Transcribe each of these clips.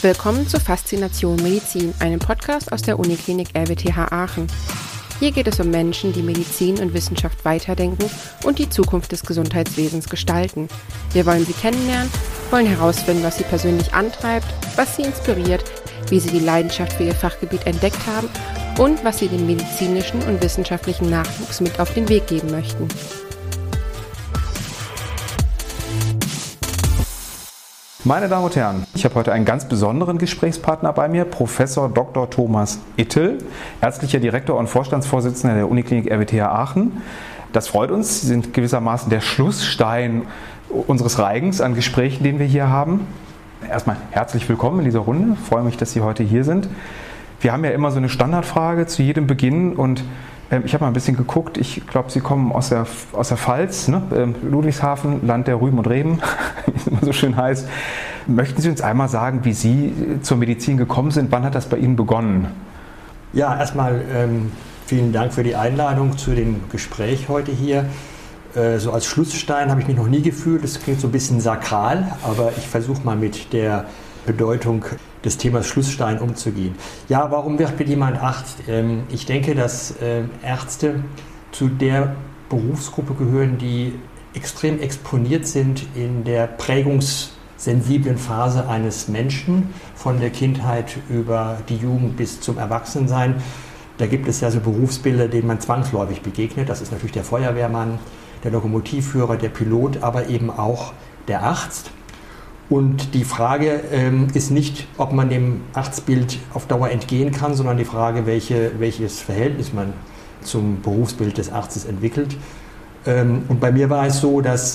Willkommen zu Faszination Medizin, einem Podcast aus der Uniklinik RWTH Aachen. Hier geht es um Menschen, die Medizin und Wissenschaft weiterdenken und die Zukunft des Gesundheitswesens gestalten. Wir wollen sie kennenlernen, wollen herausfinden, was sie persönlich antreibt, was sie inspiriert, wie sie die Leidenschaft für ihr Fachgebiet entdeckt haben und was sie dem medizinischen und wissenschaftlichen Nachwuchs mit auf den Weg geben möchten. Meine Damen und Herren, ich habe heute einen ganz besonderen Gesprächspartner bei mir, Professor Dr. Thomas Ittel, ärztlicher Direktor und Vorstandsvorsitzender der Uniklinik RWTH Aachen. Das freut uns. Sie sind gewissermaßen der Schlussstein unseres Reigens an Gesprächen, den wir hier haben. Erstmal herzlich willkommen in dieser Runde. Ich freue mich, dass Sie heute hier sind. Wir haben ja immer so eine Standardfrage zu jedem Beginn und ich habe mal ein bisschen geguckt. Ich glaube, Sie kommen aus der Pfalz, ne? Ludwigshafen, Land der Rüben und Reben, wie es immer so schön heißt. Möchten Sie uns einmal sagen, wie Sie zur Medizin gekommen sind? Wann hat das bei Ihnen begonnen? Ja, erstmal vielen Dank für die Einladung zu dem Gespräch heute hier. So als Schlussstein habe ich mich noch nie gefühlt. Das klingt so ein bisschen sakral, aber ich versuche mal mit der Bedeutung des Themas Schlussstein umzugehen. Ja, warum wird jemand Arzt? Ich denke, dass Ärzte zu der Berufsgruppe gehören, die extrem exponiert sind in der prägungssensiblen Phase eines Menschen, von der Kindheit über die Jugend bis zum Erwachsensein. Da gibt es ja so Berufsbilder, denen man zwangsläufig begegnet. Das ist natürlich der Feuerwehrmann, der Lokomotivführer, der Pilot, aber eben auch der Arzt. Und die Frage ist nicht, ob man dem Arztbild auf Dauer entgehen kann, sondern die Frage, welches Verhältnis man zum Berufsbild des Arztes entwickelt. Und bei mir war es so, dass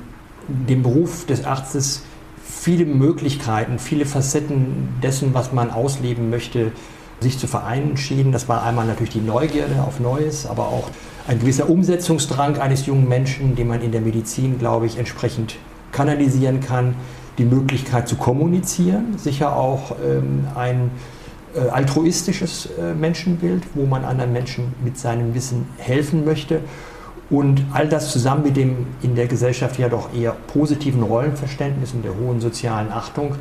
dem Beruf des Arztes viele Möglichkeiten, viele Facetten dessen, was man ausleben möchte, sich zu vereinen schienen. Das war einmal natürlich die Neugierde auf Neues, aber auch ein gewisser Umsetzungsdrang eines jungen Menschen, den man in der Medizin, glaube ich, entsprechend kanalisieren kann. Die Möglichkeit zu kommunizieren, sicher auch ein altruistisches Menschenbild, wo man anderen Menschen mit seinem Wissen helfen möchte. Und all das zusammen mit dem in der Gesellschaft ja doch eher positiven Rollenverständnis und der hohen sozialen Achtung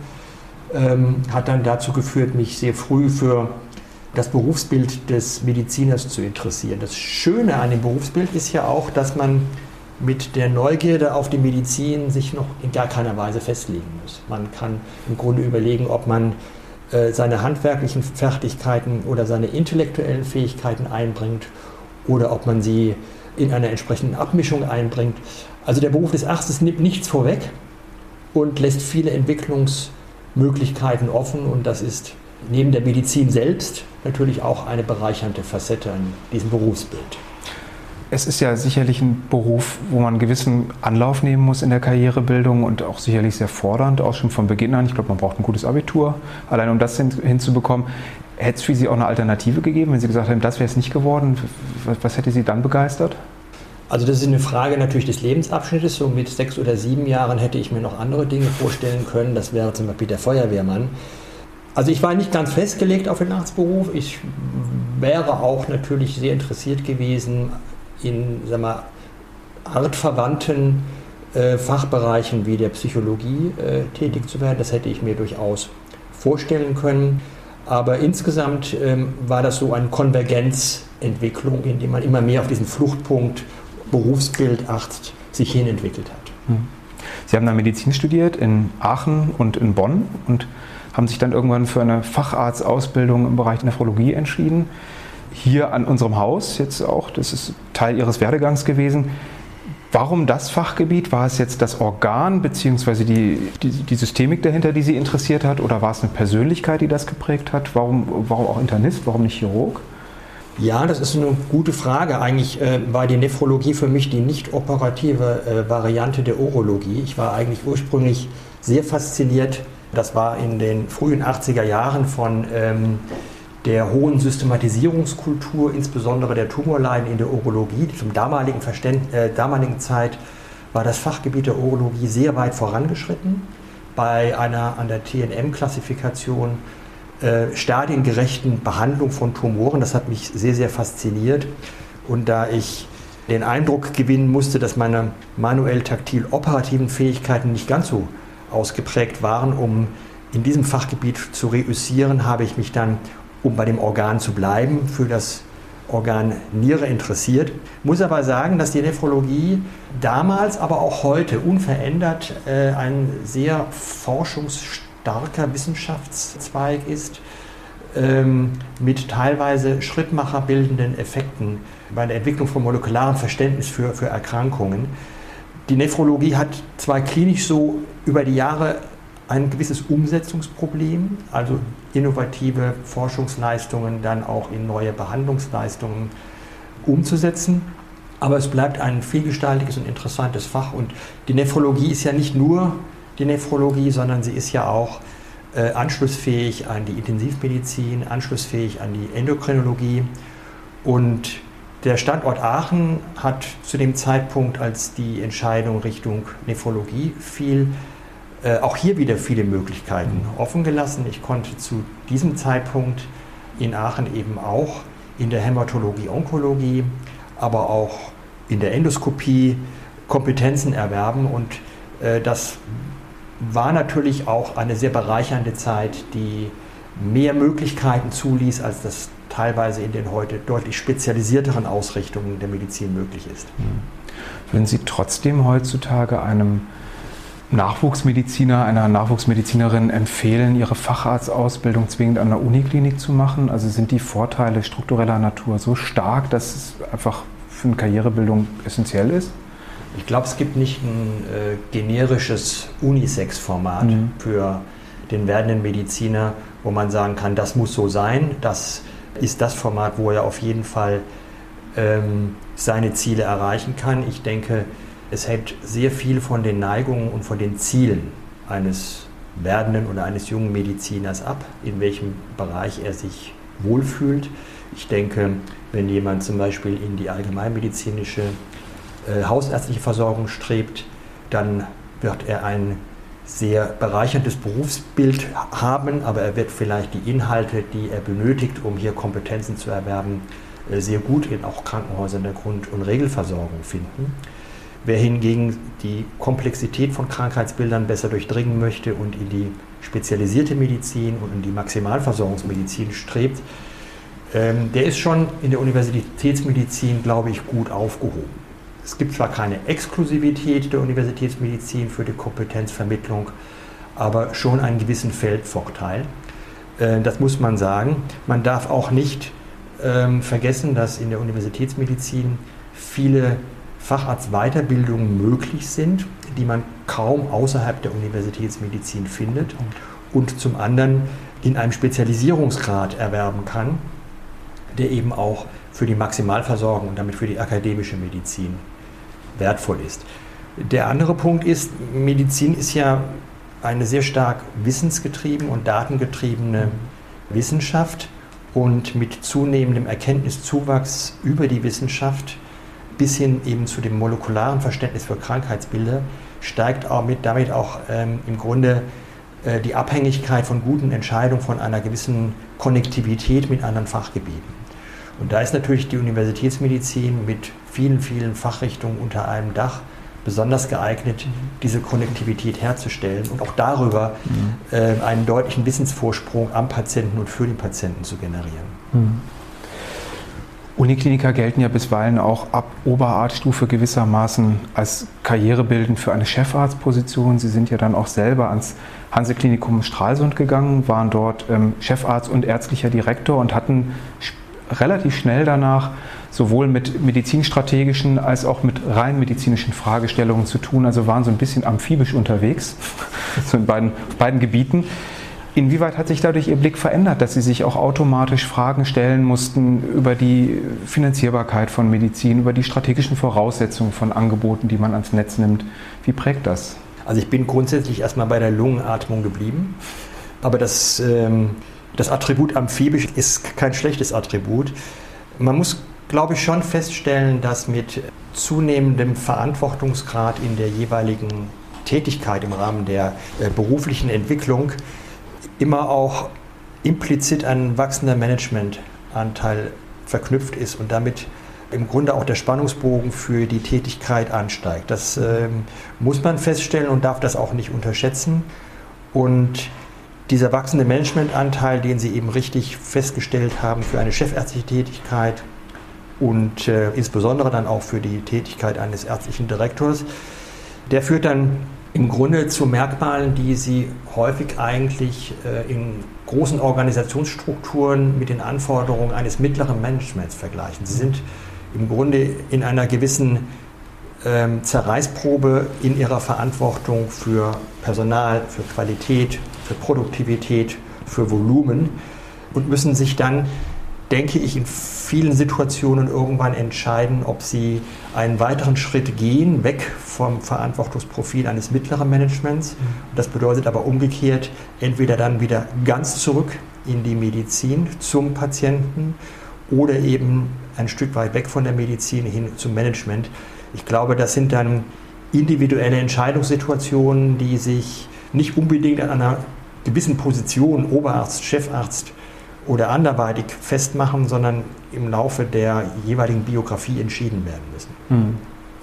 hat dann dazu geführt, mich sehr früh für das Berufsbild des Mediziners zu interessieren. Das Schöne an dem Berufsbild ist ja auch, dass man mit der Neugierde auf die Medizin sich noch in gar keiner Weise festlegen muss. Man kann im Grunde überlegen, ob man seine handwerklichen Fertigkeiten oder seine intellektuellen Fähigkeiten einbringt oder ob man sie in einer entsprechenden Abmischung einbringt. Also der Beruf des Arztes nimmt nichts vorweg und lässt viele Entwicklungsmöglichkeiten offen, und das ist neben der Medizin selbst natürlich auch eine bereichernde Facette an diesem Berufsbild. Es ist ja sicherlich ein Beruf, wo man einen gewissen Anlauf nehmen muss in der Karrierebildung und auch sicherlich sehr fordernd, auch schon von Beginn an. Ich glaube, man braucht ein gutes Abitur, allein um das hinzubekommen. Hätte es für Sie auch eine Alternative gegeben, wenn Sie gesagt haben, das wäre es nicht geworden? Was hätte Sie dann begeistert? Also das ist eine Frage natürlich des Lebensabschnittes. So mit 6 oder 7 Jahren hätte ich mir noch andere Dinge vorstellen können. Das wäre zum Beispiel der Feuerwehrmann. Also ich war nicht ganz festgelegt auf den Arztberuf. Ich wäre auch natürlich sehr interessiert gewesen, in artverwandten Fachbereichen wie der Psychologie tätig zu werden. Das hätte ich mir durchaus vorstellen können. Aber insgesamt war das so eine Konvergenzentwicklung, in der man immer mehr auf diesen Fluchtpunkt Berufsbild Arzt sich hin entwickelt hat. Sie haben dann Medizin studiert in Aachen und in Bonn und haben sich dann irgendwann für eine Facharztausbildung im Bereich Nephrologie entschieden. Hier an unserem Haus jetzt auch, das ist Teil Ihres Werdegangs gewesen. Warum das Fachgebiet? War es jetzt das Organ bzw. die Systemik dahinter, die Sie interessiert hat, oder war es eine Persönlichkeit, die das geprägt hat? Warum auch Internist, warum nicht Chirurg? Ja, das ist eine gute Frage. Eigentlich war die Nephrologie für mich die nicht operative Variante der Urologie. Ich war eigentlich ursprünglich sehr fasziniert. Das war in den frühen 80er Jahren von der hohen Systematisierungskultur, insbesondere der Tumorleiden in der Urologie. Zum damaligen Zeit war das Fachgebiet der Urologie sehr weit vorangeschritten. Bei einer an der TNM-Klassifikation stadiengerechten Behandlung von Tumoren. Das hat mich sehr, sehr fasziniert. Und da ich den Eindruck gewinnen musste, dass meine manuell taktil operativen Fähigkeiten nicht ganz so ausgeprägt waren, um in diesem Fachgebiet zu reüssieren, habe ich mich dann, um bei dem Organ zu bleiben, für das Organ Niere interessiert. Muss aber sagen, dass die Nephrologie damals, aber auch heute unverändert ein sehr forschungsstarker Wissenschaftszweig ist, mit teilweise schrittmacherbildenden Effekten bei der Entwicklung von molekularem Verständnis für Erkrankungen. Die Nephrologie hat zwar klinisch so über die Jahre ein gewisses Umsetzungsproblem, also innovative Forschungsleistungen dann auch in neue Behandlungsleistungen umzusetzen, aber es bleibt ein vielgestaltiges und interessantes Fach und die Nephrologie ist ja nicht nur die Nephrologie, sondern sie ist ja auch anschlussfähig an die Intensivmedizin, anschlussfähig an die Endokrinologie und der Standort Aachen hat zu dem Zeitpunkt, als die Entscheidung Richtung Nephrologie fiel, auch hier wieder viele Möglichkeiten offen gelassen. Ich konnte zu diesem Zeitpunkt in Aachen eben auch in der Hämatologie, Onkologie, aber auch in der Endoskopie Kompetenzen erwerben und das war natürlich auch eine sehr bereichernde Zeit, die mehr Möglichkeiten zuließ, als das teilweise in den heute deutlich spezialisierteren Ausrichtungen der Medizin möglich ist. Würden Sie trotzdem heutzutage einem Nachwuchsmediziner, einer Nachwuchsmedizinerin empfehlen, ihre Facharztausbildung zwingend an der Uniklinik zu machen? Also sind die Vorteile struktureller Natur so stark, dass es einfach für eine Karrierebildung essentiell ist? Ich glaube, es gibt nicht ein generisches Unisex-Format für den werdenden Mediziner, wo man sagen kann, das muss so sein, das ist das Format, wo er auf jeden Fall seine Ziele erreichen kann. Ich denke, es hängt sehr viel von den Neigungen und von den Zielen eines werdenden oder eines jungen Mediziners ab, in welchem Bereich er sich wohlfühlt. Ich denke, wenn jemand zum Beispiel in die allgemeinmedizinische hausärztliche Versorgung strebt, dann wird er ein sehr bereicherndes Berufsbild haben, aber er wird vielleicht die Inhalte, die er benötigt, um hier Kompetenzen zu erwerben, sehr gut in auch Krankenhäusern der Grund- und Regelversorgung finden. Wer hingegen die Komplexität von Krankheitsbildern besser durchdringen möchte und in die spezialisierte Medizin und in die Maximalversorgungsmedizin strebt, der ist schon in der Universitätsmedizin, glaube ich, gut aufgehoben. Es gibt zwar keine Exklusivität der Universitätsmedizin für die Kompetenzvermittlung, aber schon einen gewissen Feldvorteil. Das muss man sagen. Man darf auch nicht vergessen, dass in der Universitätsmedizin viele Facharztweiterbildungen möglich sind, die man kaum außerhalb der Universitätsmedizin findet und zum anderen in einem Spezialisierungsgrad erwerben kann, der eben auch für die Maximalversorgung und damit für die akademische Medizin wertvoll ist. Der andere Punkt ist, Medizin ist ja eine sehr stark wissensgetriebene und datengetriebene Wissenschaft und mit zunehmendem Erkenntniszuwachs über die Wissenschaft bis hin eben zu dem molekularen Verständnis für Krankheitsbilder steigt damit auch im Grunde die Abhängigkeit von guten Entscheidungen von einer gewissen Konnektivität mit anderen Fachgebieten. Und da ist natürlich die Universitätsmedizin mit vielen, vielen Fachrichtungen unter einem Dach besonders geeignet, diese Konnektivität herzustellen und auch darüber einen deutlichen Wissensvorsprung am Patienten und für den Patienten zu generieren. Unikliniker gelten ja bisweilen auch ab Oberarztstufe gewissermaßen als karrierebildend für eine Chefarztposition. Sie sind ja dann auch selber ans Hanseklinikum Stralsund gegangen, waren dort Chefarzt und ärztlicher Direktor und hatten relativ schnell danach sowohl mit medizinstrategischen als auch mit rein medizinischen Fragestellungen zu tun. Also waren so ein bisschen amphibisch unterwegs, so in beiden Gebieten. Inwieweit hat sich dadurch Ihr Blick verändert, dass Sie sich auch automatisch Fragen stellen mussten über die Finanzierbarkeit von Medizin, über die strategischen Voraussetzungen von Angeboten, die man ans Netz nimmt? Wie prägt das? Also ich bin grundsätzlich erstmal bei der Lungenatmung geblieben, aber das Attribut amphibisch ist kein schlechtes Attribut. Man muss, glaube ich, schon feststellen, dass mit zunehmendem Verantwortungsgrad in der jeweiligen Tätigkeit im Rahmen der beruflichen Entwicklung immer auch implizit ein wachsender Managementanteil verknüpft ist und damit im Grunde auch der Spannungsbogen für die Tätigkeit ansteigt. Das muss man feststellen und darf das auch nicht unterschätzen. Und dieser wachsende Managementanteil, den Sie eben richtig festgestellt haben für eine chefärztliche Tätigkeit und insbesondere dann auch für die Tätigkeit eines ärztlichen Direktors, der führt dann im Grunde zu Merkmalen, die Sie häufig eigentlich in großen Organisationsstrukturen mit den Anforderungen eines mittleren Managements vergleichen. Sie sind im Grunde in einer gewissen Zerreißprobe in ihrer Verantwortung für Personal, für Qualität, für Produktivität, für Volumen und müssen sich dann, denke ich, in vielen Situationen irgendwann entscheiden, ob sie einen weiteren Schritt gehen, weg vom Verantwortungsprofil eines mittleren Managements. Das bedeutet aber umgekehrt, entweder dann wieder ganz zurück in die Medizin zum Patienten oder eben ein Stück weit weg von der Medizin hin zum Management. Ich glaube, das sind dann individuelle Entscheidungssituationen, die sich nicht unbedingt an einer gewissen Position, Oberarzt, Chefarzt oder anderweitig festmachen, sondern im Laufe der jeweiligen Biografie entschieden werden müssen.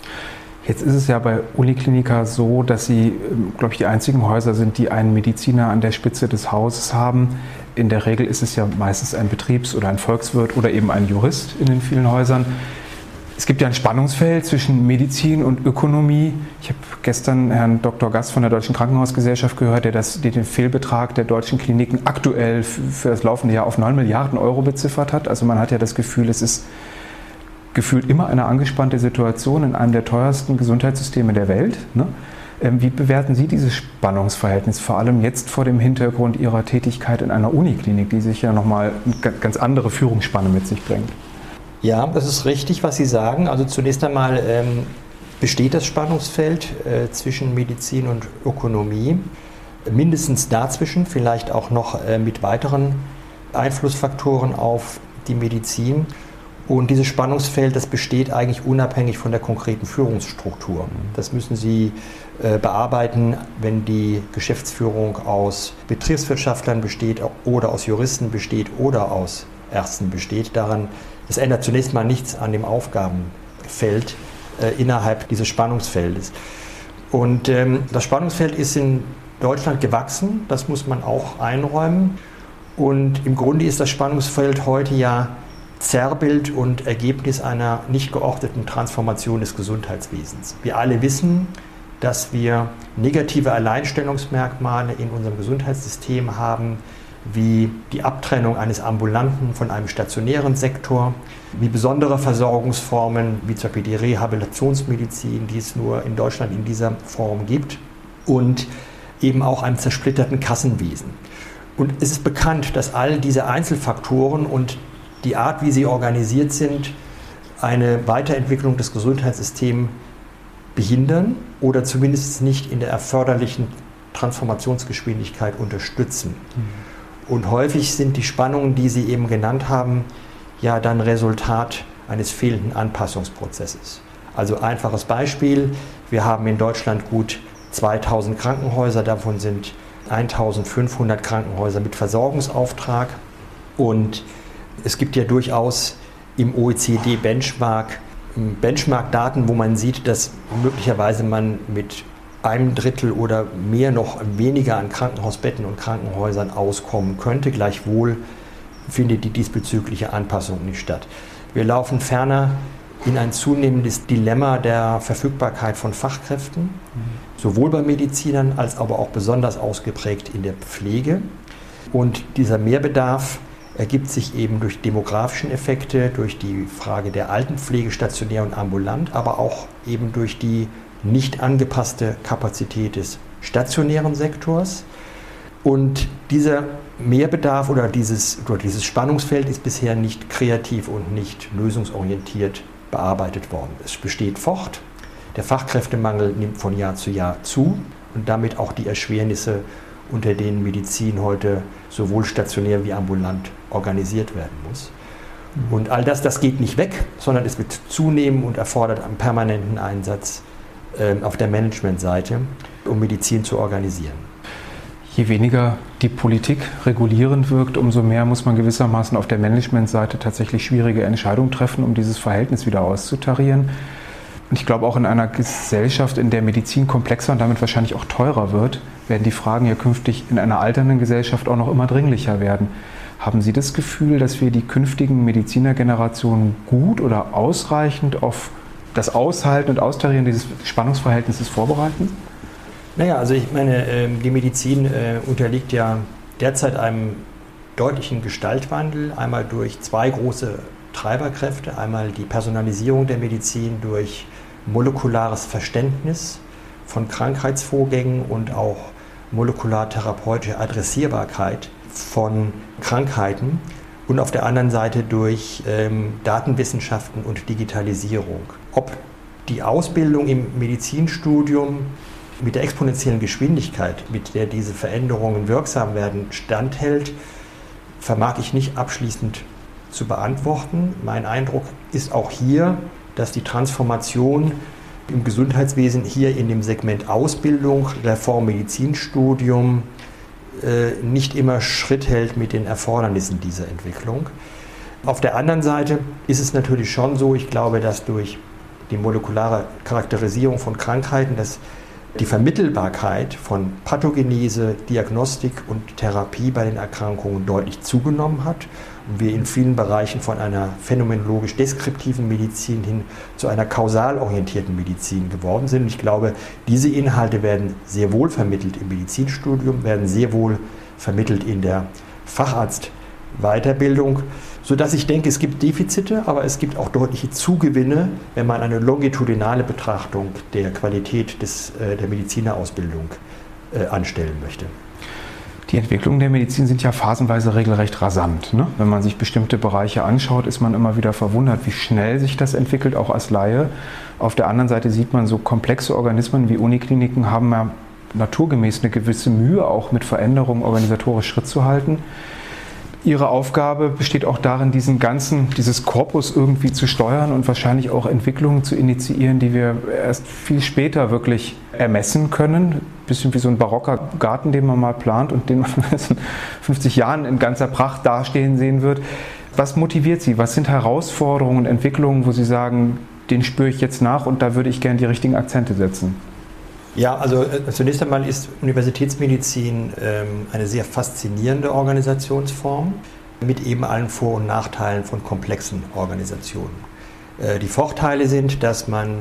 Jetzt ist es ja bei Uniklinika so, dass Sie, glaube ich, die einzigen Häuser sind, die einen Mediziner an der Spitze des Hauses haben. In der Regel ist es ja meistens ein Betriebs- oder ein Volkswirt oder eben ein Jurist in den vielen Häusern. Es gibt ja ein Spannungsfeld zwischen Medizin und Ökonomie. Ich habe gestern Herrn Dr. Gass von der Deutschen Krankenhausgesellschaft gehört, der den Fehlbetrag der deutschen Kliniken aktuell für das laufende Jahr auf 9 Milliarden Euro beziffert hat. Also man hat ja das Gefühl, es ist gefühlt immer eine angespannte Situation in einem der teuersten Gesundheitssysteme der Welt. Ne? Wie bewerten Sie dieses Spannungsverhältnis, vor allem jetzt vor dem Hintergrund Ihrer Tätigkeit in einer Uniklinik, die sich ja nochmal eine ganz andere Führungsspanne mit sich bringt? Ja, das ist richtig, was Sie sagen. Also zunächst einmal besteht das Spannungsfeld zwischen Medizin und Ökonomie. Mindestens dazwischen, vielleicht auch noch mit weiteren Einflussfaktoren auf die Medizin. Und dieses Spannungsfeld, das besteht eigentlich unabhängig von der konkreten Führungsstruktur. Das müssen Sie bearbeiten, wenn die Geschäftsführung aus Betriebswirtschaftlern besteht oder aus Juristen besteht oder aus Ärzten besteht. Das ändert zunächst mal nichts an dem Aufgabenfeld innerhalb dieses Spannungsfeldes. Und das Spannungsfeld ist in Deutschland gewachsen, das muss man auch einräumen. Und im Grunde ist das Spannungsfeld heute ja Zerrbild und Ergebnis einer nicht geordneten Transformation des Gesundheitswesens. Wir alle wissen, dass wir negative Alleinstellungsmerkmale in unserem Gesundheitssystem haben, wie die Abtrennung eines ambulanten von einem stationären Sektor, wie besondere Versorgungsformen, wie zum Beispiel die Rehabilitationsmedizin, die es nur in Deutschland in dieser Form gibt, und eben auch einem zersplitterten Kassenwesen. Und es ist bekannt, dass all diese Einzelfaktoren und die Art, wie sie organisiert sind, eine Weiterentwicklung des Gesundheitssystems behindern oder zumindest nicht in der erforderlichen Transformationsgeschwindigkeit unterstützen. Und häufig sind die Spannungen, die Sie eben genannt haben, ja dann Resultat eines fehlenden Anpassungsprozesses. Also einfaches Beispiel, wir haben in Deutschland gut 2000 Krankenhäuser, davon sind 1500 Krankenhäuser mit Versorgungsauftrag und es gibt ja durchaus im OECD-Benchmark Benchmark-Daten, wo man sieht, dass möglicherweise man mit einem Drittel oder mehr noch weniger an Krankenhausbetten und Krankenhäusern auskommen könnte. Gleichwohl findet die diesbezügliche Anpassung nicht statt. Wir laufen ferner in ein zunehmendes Dilemma der Verfügbarkeit von Fachkräften, sowohl bei Medizinern als aber auch besonders ausgeprägt in der Pflege. Und dieser Mehrbedarf ergibt sich eben durch demografischen Effekte, durch die Frage der Altenpflege, stationär und ambulant, aber auch eben durch die nicht angepasste Kapazität des stationären Sektors. Und dieser Mehrbedarf oder dieses Spannungsfeld ist bisher nicht kreativ und nicht lösungsorientiert bearbeitet worden. Es besteht fort. Der Fachkräftemangel nimmt von Jahr zu Jahr zu und damit auch die Erschwernisse, unter denen Medizin heute sowohl stationär wie ambulant organisiert werden muss. Und all das geht nicht weg, sondern es wird zunehmen und erfordert einen permanenten Einsatz auf der Managementseite, um Medizin zu organisieren. Je weniger die Politik regulierend wirkt, umso mehr muss man gewissermaßen auf der Managementseite tatsächlich schwierige Entscheidungen treffen, um dieses Verhältnis wieder auszutarieren. Und ich glaube auch in einer Gesellschaft, in der Medizin komplexer und damit wahrscheinlich auch teurer wird, werden die Fragen ja künftig in einer alternden Gesellschaft auch noch immer dringlicher werden. Haben Sie das Gefühl, dass wir die künftigen Medizinergenerationen gut oder ausreichend auf das Aushalten und Austarieren dieses Spannungsverhältnisses vorbereiten? Naja, also ich meine, die Medizin unterliegt ja derzeit einem deutlichen Gestaltwandel, einmal durch zwei große Treiberkräfte, einmal die Personalisierung der Medizin durch molekulares Verständnis von Krankheitsvorgängen und auch molekulartherapeutische Adressierbarkeit von Krankheiten und auf der anderen Seite durch Datenwissenschaften und Digitalisierung. Ob die Ausbildung im Medizinstudium mit der exponentiellen Geschwindigkeit, mit der diese Veränderungen wirksam werden, standhält, vermag ich nicht abschließend zu beantworten. Mein Eindruck ist auch hier, dass die Transformation im Gesundheitswesen hier in dem Segment Ausbildung, Reform Medizinstudium nicht immer Schritt hält mit den Erfordernissen dieser Entwicklung. Auf der anderen Seite ist es natürlich schon so, ich glaube, dass durch die molekulare Charakterisierung von Krankheiten, dass die Vermittelbarkeit von Pathogenese, Diagnostik und Therapie bei den Erkrankungen deutlich zugenommen hat und wir in vielen Bereichen von einer phänomenologisch deskriptiven Medizin hin zu einer kausal orientierten Medizin geworden sind. Und ich glaube, diese Inhalte werden sehr wohl vermittelt im Medizinstudium, werden sehr wohl vermittelt in der Facharztweiterbildung, sodass ich denke, es gibt Defizite, aber es gibt auch deutliche Zugewinne, wenn man eine longitudinale Betrachtung der Qualität der Medizinerausbildung anstellen möchte. Die Entwicklungen der Medizin sind ja phasenweise regelrecht rasant. Ne? Wenn man sich bestimmte Bereiche anschaut, ist man immer wieder verwundert, wie schnell sich das entwickelt, auch als Laie. Auf der anderen Seite sieht man, so komplexe Organismen wie Unikliniken haben ja naturgemäß eine gewisse Mühe, auch mit Veränderungen organisatorisch Schritt zu halten. Ihre Aufgabe besteht auch darin, dieses Korpus irgendwie zu steuern und wahrscheinlich auch Entwicklungen zu initiieren, die wir erst viel später wirklich ermessen können. Ein bisschen wie so ein barocker Garten, den man mal plant und den man in 50 Jahren in ganzer Pracht dastehen sehen wird. Was motiviert Sie? Was sind Herausforderungen und Entwicklungen, wo Sie sagen, den spüre ich jetzt nach und da würde ich gerne die richtigen Akzente setzen? Ja, also zunächst einmal ist Universitätsmedizin eine sehr faszinierende Organisationsform mit eben allen Vor- und Nachteilen von komplexen Organisationen. Die Vorteile sind, dass man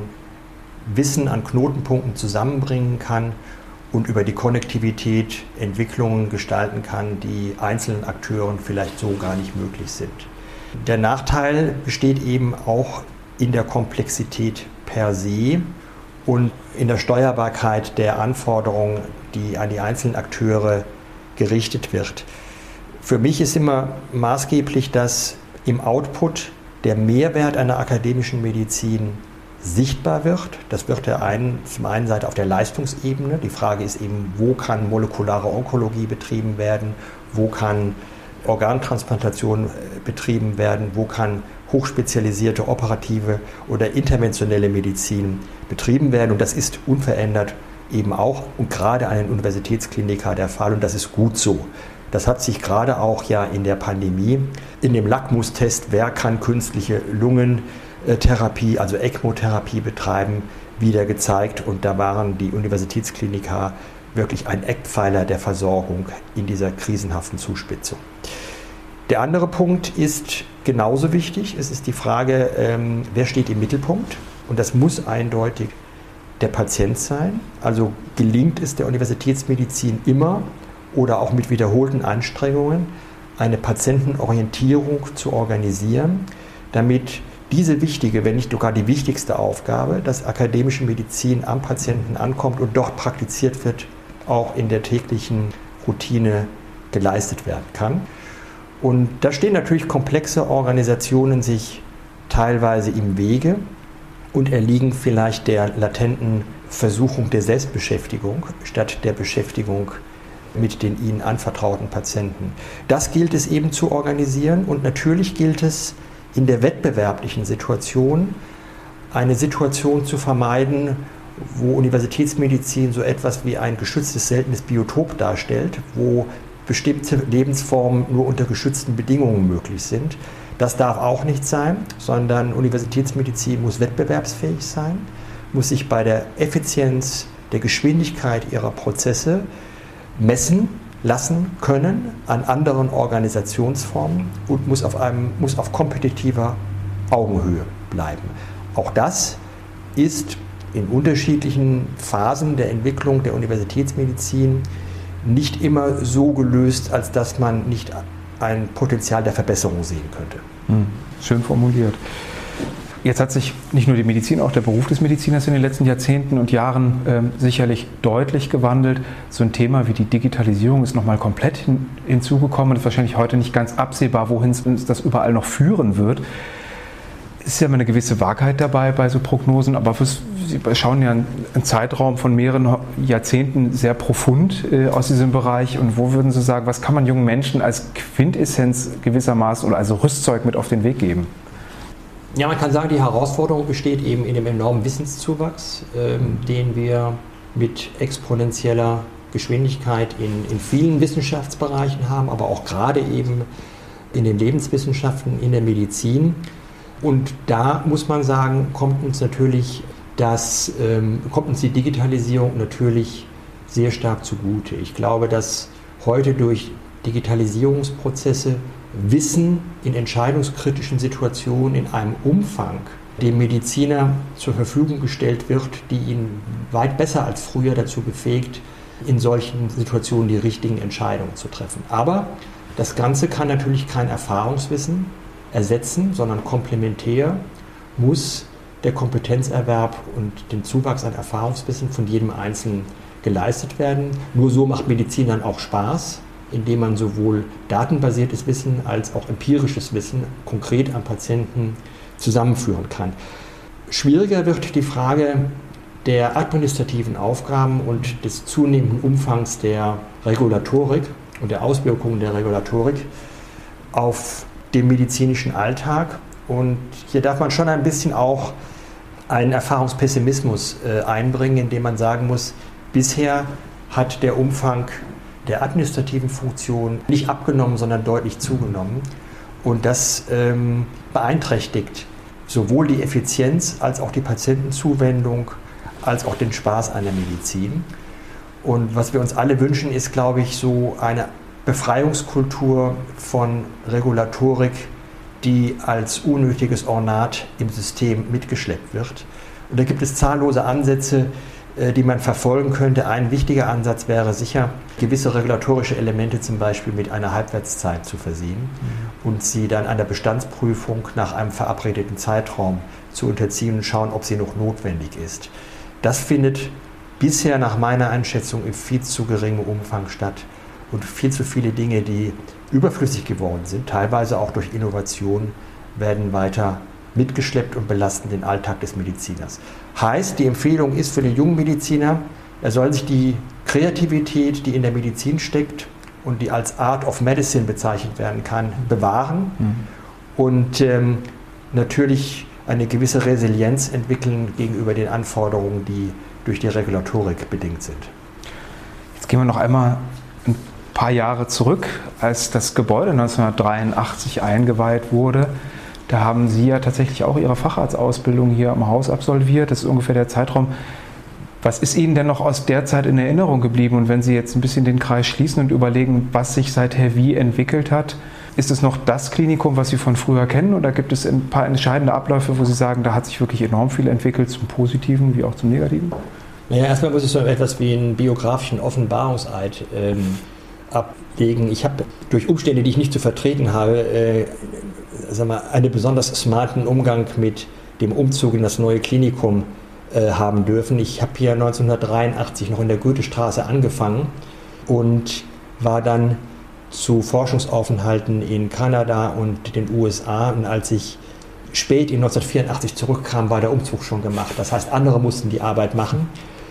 Wissen an Knotenpunkten zusammenbringen kann und über die Konnektivität Entwicklungen gestalten kann, die einzelnen Akteuren vielleicht so gar nicht möglich sind. Der Nachteil besteht eben auch in der Komplexität per se und in der Steuerbarkeit der Anforderungen, die an die einzelnen Akteure gerichtet wird. Für mich ist immer maßgeblich, dass im Output der Mehrwert einer akademischen Medizin sichtbar wird. Das wird zum einen Seite auf der Leistungsebene. Die Frage ist eben, wo kann molekulare Onkologie betrieben werden, wo kann Organtransplantation betrieben werden, wo kann hochspezialisierte operative oder interventionelle Medizin betrieben werden. Und das ist unverändert eben auch und gerade an den Universitätskliniken der Fall. Und das ist gut so. Das hat sich gerade auch ja in der Pandemie, in dem Lackmustest, wer kann künstliche Lungentherapie, also ECMO-Therapie betreiben, wieder gezeigt. Und da waren die Universitätskliniken wirklich ein Eckpfeiler der Versorgung in dieser krisenhaften Zuspitzung. Der andere Punkt ist genauso wichtig. Es ist die Frage, wer steht im Mittelpunkt? Und das muss eindeutig der Patient sein. Also gelingt es der Universitätsmedizin immer oder auch mit wiederholten Anstrengungen, eine Patientenorientierung zu organisieren, damit diese wichtige, wenn nicht sogar die wichtigste Aufgabe, dass akademische Medizin am Patienten ankommt und dort praktiziert wird, auch in der täglichen Routine geleistet werden kann. Und da stehen natürlich komplexe Organisationen sich teilweise im Wege und erliegen vielleicht der latenten Versuchung der Selbstbeschäftigung statt der Beschäftigung mit den ihnen anvertrauten Patienten. Das gilt es eben zu organisieren und natürlich gilt es in der wettbewerblichen Situation eine Situation zu vermeiden, wo Universitätsmedizin so etwas wie ein geschütztes seltenes Biotop darstellt, wo bestimmte Lebensformen nur unter geschützten Bedingungen möglich sind. Das darf auch nicht sein, sondern Universitätsmedizin muss wettbewerbsfähig sein. muss sich bei der Effizienz, der Geschwindigkeit ihrer Prozesse messen lassen können an anderen Organisationsformen und muss auf kompetitiver Augenhöhe bleiben. Auch das ist in unterschiedlichen Phasen der Entwicklung der Universitätsmedizin nicht immer so gelöst, als dass man nicht ein Potenzial der Verbesserung sehen könnte. Schön formuliert. Jetzt hat sich nicht nur die Medizin, auch der Beruf des Mediziners in den letzten Jahrzehnten und Jahren sicherlich deutlich gewandelt. So ein Thema wie die Digitalisierung ist nochmal komplett hinzugekommen. Es ist wahrscheinlich heute nicht ganz absehbar, wohin uns das überall noch führen wird. Es ist ja immer eine gewisse Wahrheit dabei bei so Prognosen, aber Sie schauen ja einen Zeitraum von mehreren Jahrzehnten sehr profund aus diesem Bereich. Und wo würden Sie sagen, was kann man jungen Menschen als Quintessenz gewissermaßen oder also Rüstzeug mit auf den Weg geben? Ja, man kann sagen, die Herausforderung besteht eben in dem enormen Wissenszuwachs, den wir mit exponentieller Geschwindigkeit in vielen Wissenschaftsbereichen haben, aber auch gerade eben in den Lebenswissenschaften, in der Medizin. Und da muss man sagen, kommt uns die Digitalisierung natürlich sehr stark zugute. Ich glaube, dass heute durch Digitalisierungsprozesse Wissen in entscheidungskritischen Situationen in einem Umfang dem Mediziner zur Verfügung gestellt wird, die ihn weit besser als früher dazu befähigt, in solchen Situationen die richtigen Entscheidungen zu treffen. Aber das Ganze kann natürlich kein Erfahrungswissen ersetzen, sondern komplementär muss der Kompetenzerwerb und den Zuwachs an Erfahrungswissen von jedem Einzelnen geleistet werden. Nur so macht Medizin dann auch Spaß, indem man sowohl datenbasiertes Wissen als auch empirisches Wissen konkret am Patienten zusammenführen kann. Schwieriger wird die Frage der administrativen Aufgaben und des zunehmenden Umfangs der Regulatorik und der Auswirkungen der Regulatorik auf den medizinischen Alltag. Und hier darf man schon ein bisschen auch einen Erfahrungspessimismus einbringen, indem man sagen muss, bisher hat der Umfang der administrativen Funktion nicht abgenommen, sondern deutlich zugenommen. Und das beeinträchtigt sowohl die Effizienz als auch die Patientenzuwendung, als auch den Spaß an der Medizin. Und was wir uns alle wünschen, ist, glaube ich, so eine Befreiungskultur von Regulatorik, die als unnötiges Ornat im System mitgeschleppt wird. Und da gibt es zahllose Ansätze, die man verfolgen könnte. Ein wichtiger Ansatz wäre sicher, gewisse regulatorische Elemente zum Beispiel mit einer Halbwertszeit zu versehen und sie dann einer Bestandsprüfung nach einem verabredeten Zeitraum zu unterziehen und schauen, ob sie noch notwendig ist. Das findet bisher nach meiner Einschätzung in viel zu geringem Umfang statt und viel zu viele Dinge, die überflüssig geworden sind, teilweise auch durch Innovation, werden weiter mitgeschleppt und belasten den Alltag des Mediziners. Heißt, die Empfehlung ist für den jungen Mediziner, er soll sich die Kreativität, die in der Medizin steckt und die als Art of Medicine bezeichnet werden kann, bewahren und natürlich eine gewisse Resilienz entwickeln gegenüber den Anforderungen, die durch die Regulatorik bedingt sind. Jetzt gehen wir noch einmal ein paar Jahre zurück, als das Gebäude 1983 eingeweiht wurde. Da haben Sie ja tatsächlich auch Ihre Facharztausbildung hier am Haus absolviert. Das ist ungefähr der Zeitraum. Was ist Ihnen denn noch aus der Zeit in Erinnerung geblieben? Und wenn Sie jetzt ein bisschen den Kreis schließen und überlegen, was sich seither wie entwickelt hat, ist es noch das Klinikum, was Sie von früher kennen? Oder gibt es ein paar entscheidende Abläufe, wo Sie sagen, da hat sich wirklich enorm viel entwickelt, zum Positiven wie auch zum Negativen? Naja, erstmal muss ich so etwas wie einen biografischen Offenbarungseid ablegen. Ich habe durch Umstände, die ich nicht zu vertreten habe, einen besonders smarten Umgang mit dem Umzug in das neue Klinikum haben dürfen. Ich habe hier 1983 noch in der Goethestraße angefangen und war dann zu Forschungsaufenthalten in Kanada und den USA. Und als ich spät in 1984 zurückkam, war der Umzug schon gemacht. Das heißt, andere mussten die Arbeit machen.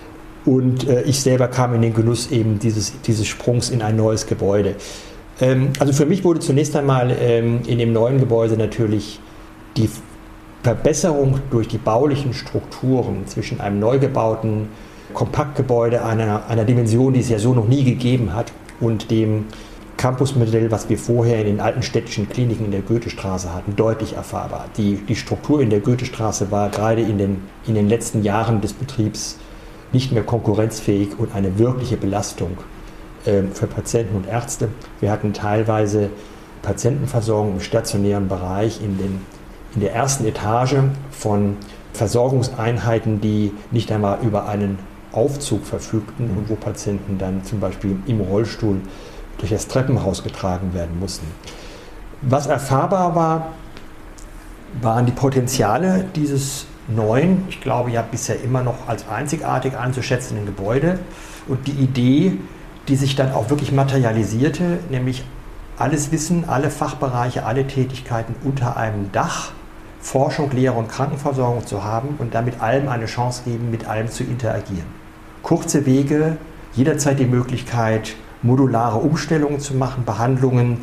Und ich selber kam in den Genuss eben dieses Sprungs in ein neues Gebäude. Also für mich wurde zunächst einmal in dem neuen Gebäude natürlich die Verbesserung durch die baulichen Strukturen zwischen einem neu gebauten Kompaktgebäude einer Dimension, die es ja so noch nie gegeben hat, und dem Campusmodell, was wir vorher in den alten städtischen Kliniken in der Goethestraße hatten, deutlich erfahrbar. Die Struktur in der Goethestraße war gerade in den letzten Jahren des Betriebs nicht mehr konkurrenzfähig und eine wirkliche Belastung für Patienten und Ärzte. Wir hatten teilweise Patientenversorgung im stationären Bereich in der ersten Etage von Versorgungseinheiten, die nicht einmal über einen Aufzug verfügten und wo Patienten dann zum Beispiel im Rollstuhl durch das Treppenhaus getragen werden mussten. Was erfahrbar war, waren die Potenziale dieses neuen, ich glaube ja bisher immer noch als einzigartig einzuschätzenden Gebäude und die Idee, die sich dann auch wirklich materialisierte, nämlich alles Wissen, alle Fachbereiche, alle Tätigkeiten unter einem Dach, Forschung, Lehre und Krankenversorgung zu haben und damit allem eine Chance geben, mit allem zu interagieren. Kurze Wege, jederzeit die Möglichkeit, modulare Umstellungen zu machen, Behandlungen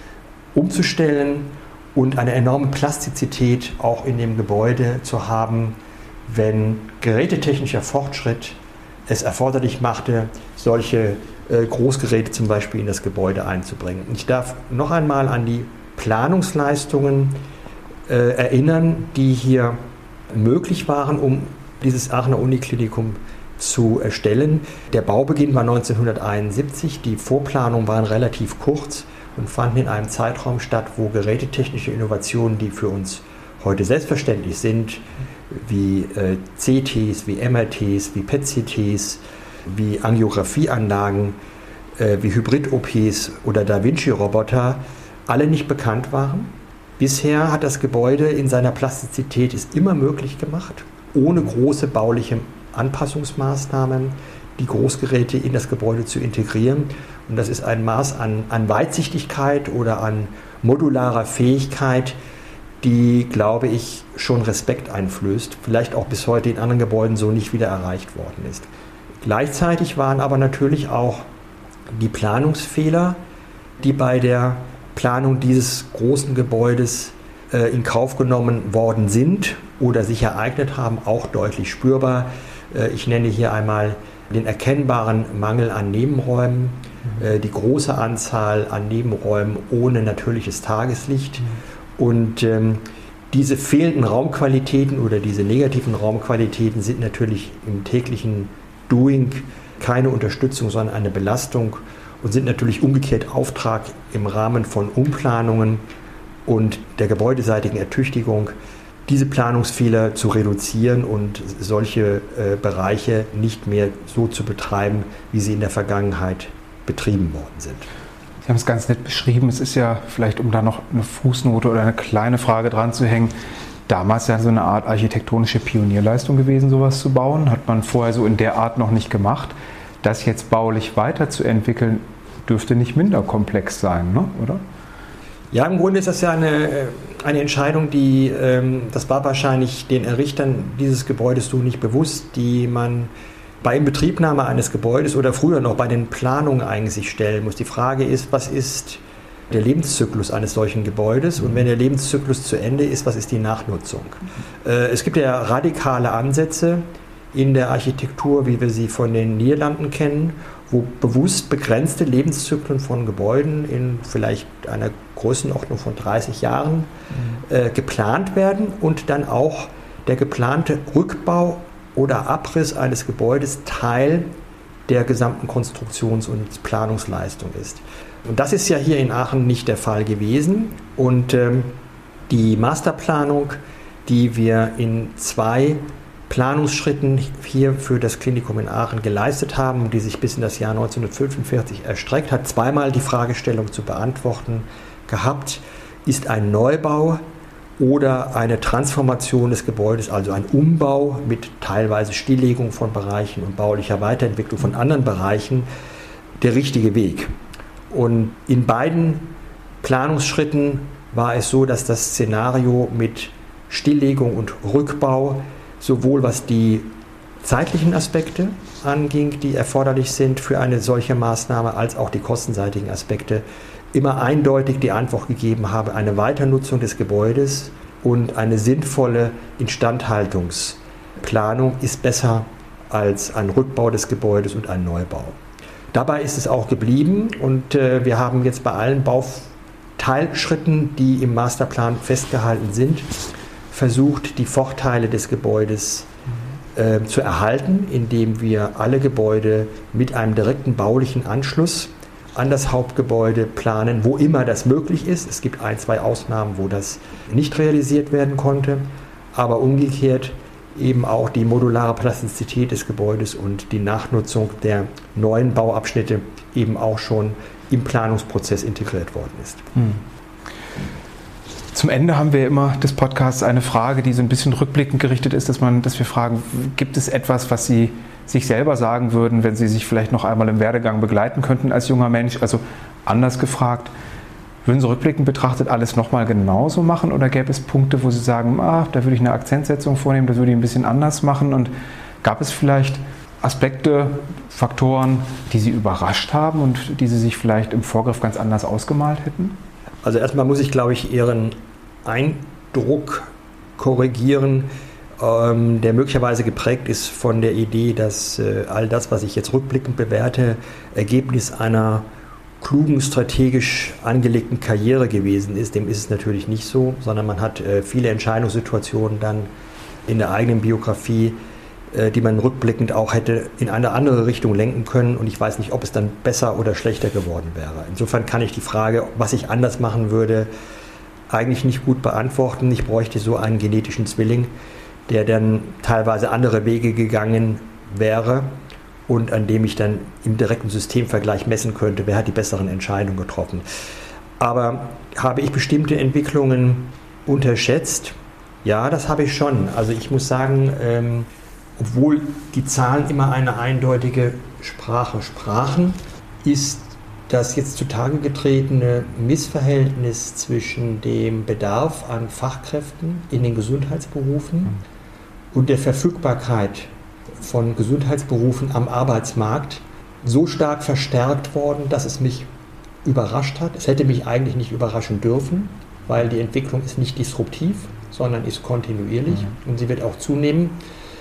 umzustellen und eine enorme Plastizität auch in dem Gebäude zu haben, wenn gerätetechnischer Fortschritt es erforderlich machte, solche Großgeräte zum Beispiel in das Gebäude einzubringen. Ich darf noch einmal an die Planungsleistungen erinnern, die hier möglich waren, um dieses Aachener Uniklinikum zu erstellen. Der Baubeginn war 1971, die Vorplanungen waren relativ kurz und fanden in einem Zeitraum statt, wo gerätetechnische Innovationen, die für uns heute selbstverständlich sind, wie CTs, wie MRTs, wie PET-CTs, wie Angiografieanlagen, wie Hybrid-OPs oder Da Vinci-Roboter, alle nicht bekannt waren. Bisher hat das Gebäude in seiner Plastizität es immer möglich gemacht, ohne große bauliche Anpassungsmaßnahmen die Großgeräte in das Gebäude zu integrieren. Und das ist ein Maß an Weitsichtigkeit oder an modularer Fähigkeit, die, glaube ich, schon Respekt einflößt, vielleicht auch bis heute in anderen Gebäuden so nicht wieder erreicht worden ist. Gleichzeitig waren aber natürlich auch die Planungsfehler, die bei der Planung dieses großen Gebäudes in Kauf genommen worden sind oder sich ereignet haben, auch deutlich spürbar. Ich nenne hier einmal den erkennbaren Mangel an Nebenräumen, die große Anzahl an Nebenräumen ohne natürliches Tageslicht und diese fehlenden Raumqualitäten oder diese negativen Raumqualitäten sind natürlich im täglichen Doing keine Unterstützung, sondern eine Belastung und sind natürlich umgekehrt Auftrag im Rahmen von Umplanungen und der gebäudeseitigen Ertüchtigung, diese Planungsfehler zu reduzieren und solche Bereiche nicht mehr so zu betreiben, wie sie in der Vergangenheit betrieben worden sind. Sie haben es ganz nett beschrieben. Es ist ja vielleicht, um da noch eine Fußnote oder eine kleine Frage dran zu hängen, damals ja so eine Art architektonische Pionierleistung gewesen, sowas zu bauen. Hat man vorher so in der Art noch nicht gemacht. Das jetzt baulich weiterzuentwickeln, dürfte nicht minder komplex sein, ne? Oder? Ja, im Grunde ist das ja eine Entscheidung, die, das war wahrscheinlich den Errichtern dieses Gebäudes so nicht bewusst, die man bei Inbetriebnahme eines Gebäudes oder früher noch bei den Planungen eigentlich sich stellen muss. Die Frage ist, was ist der Lebenszyklus eines solchen Gebäudes und wenn der Lebenszyklus zu Ende ist, was ist die Nachnutzung? Es gibt ja radikale Ansätze in der Architektur, wie wir sie von den Niederlanden kennen, wo bewusst begrenzte Lebenszyklen von Gebäuden in vielleicht einer Größenordnung von 30 Jahren geplant werden und dann auch der geplante Rückbau oder Abriss eines Gebäudes Teil der gesamten Konstruktions- und Planungsleistung ist. Und das ist ja hier in Aachen nicht der Fall gewesen. Und die Masterplanung, die wir in 2 Planungsschritten hier für das Klinikum in Aachen geleistet haben, die sich bis in das Jahr 1945 erstreckt, hat zweimal die Fragestellung zu beantworten gehabt, ist ein Neubau oder eine Transformation des Gebäudes, also ein Umbau mit teilweise Stilllegung von Bereichen und baulicher Weiterentwicklung von anderen Bereichen, der richtige Weg. Und in beiden Planungsschritten war es so, dass das Szenario mit Stilllegung und Rückbau sowohl was die zeitlichen Aspekte anging, die erforderlich sind für eine solche Maßnahme, als auch die kostenseitigen Aspekte, immer eindeutig die Antwort gegeben habe, eine Weiternutzung des Gebäudes und eine sinnvolle Instandhaltungsplanung ist besser als ein Rückbau des Gebäudes und ein Neubau. Dabei ist es auch geblieben und wir haben jetzt bei allen Bauteilschritten, die im Masterplan festgehalten sind, versucht, die Vorteile des Gebäudes zu erhalten, indem wir alle Gebäude mit einem direkten baulichen Anschluss an das Hauptgebäude planen, wo immer das möglich ist. Es gibt 1, 2 Ausnahmen, wo das nicht realisiert werden konnte, aber umgekehrt eben auch die modulare Plastizität des Gebäudes und die Nachnutzung der neuen Bauabschnitte eben auch schon im Planungsprozess integriert worden ist. Zum Ende haben wir immer des Podcasts eine Frage, die so ein bisschen rückblickend gerichtet ist, dass wir fragen, gibt es etwas, was Sie sich selber sagen würden, wenn Sie sich vielleicht noch einmal im Werdegang begleiten könnten als junger Mensch? Also anders gefragt, würden Sie rückblickend betrachtet alles nochmal genauso machen oder gäbe es Punkte, wo Sie sagen, da würde ich eine Akzentsetzung vornehmen, das würde ich ein bisschen anders machen? Und gab es vielleicht Aspekte, Faktoren, die Sie überrascht haben und die Sie sich vielleicht im Vorgriff ganz anders ausgemalt hätten? Also erstmal muss ich, glaube ich, Ihren Eindruck korrigieren, der möglicherweise geprägt ist von der Idee, dass all das, was ich jetzt rückblickend bewerte, Ergebnis einer klugen, strategisch angelegten Karriere gewesen ist. Dem ist es natürlich nicht so, sondern man hat viele Entscheidungssituationen dann in der eigenen Biografie, die man rückblickend auch hätte in eine andere Richtung lenken können und ich weiß nicht, ob es dann besser oder schlechter geworden wäre. Insofern kann ich die Frage, was ich anders machen würde, eigentlich nicht gut beantworten. Ich bräuchte so einen genetischen Zwilling, der dann teilweise andere Wege gegangen wäre und an dem ich dann im direkten Systemvergleich messen könnte, wer hat die besseren Entscheidungen getroffen. Aber habe ich bestimmte Entwicklungen unterschätzt? Ja, das habe ich schon. Also ich muss sagen, obwohl die Zahlen immer eine eindeutige Sprache sprachen, ist das jetzt zutage getretene Missverhältnis zwischen dem Bedarf an Fachkräften in den Gesundheitsberufen und der Verfügbarkeit von Gesundheitsberufen am Arbeitsmarkt so stark verstärkt worden, dass es mich überrascht hat. Es hätte mich eigentlich nicht überraschen dürfen, weil die Entwicklung ist nicht disruptiv, sondern ist kontinuierlich und sie wird auch zunehmen.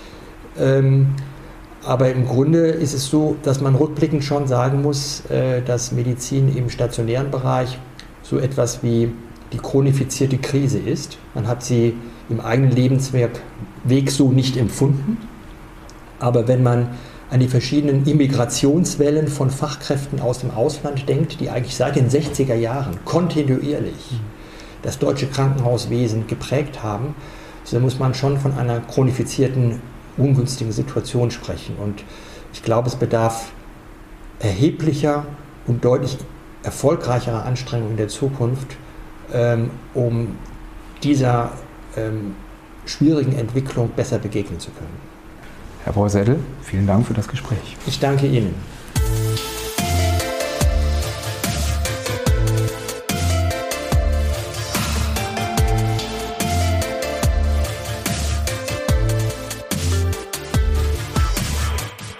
Aber im Grunde ist es so, dass man rückblickend schon sagen muss, dass Medizin im stationären Bereich so etwas wie die chronifizierte Krise ist. Man hat sie im eigenen Lebensweg so nicht empfunden. Aber wenn man an die verschiedenen Immigrationswellen von Fachkräften aus dem Ausland denkt, die eigentlich seit den 60er Jahren kontinuierlich das deutsche Krankenhauswesen geprägt haben, so muss man schon von einer chronifizierten ungünstigen Situation sprechen. Und ich glaube, es bedarf erheblicher und deutlich erfolgreicherer Anstrengungen in der Zukunft, um dieser schwierigen Entwicklung besser begegnen zu können. Herr Borsellel, vielen Dank für das Gespräch. Ich danke Ihnen.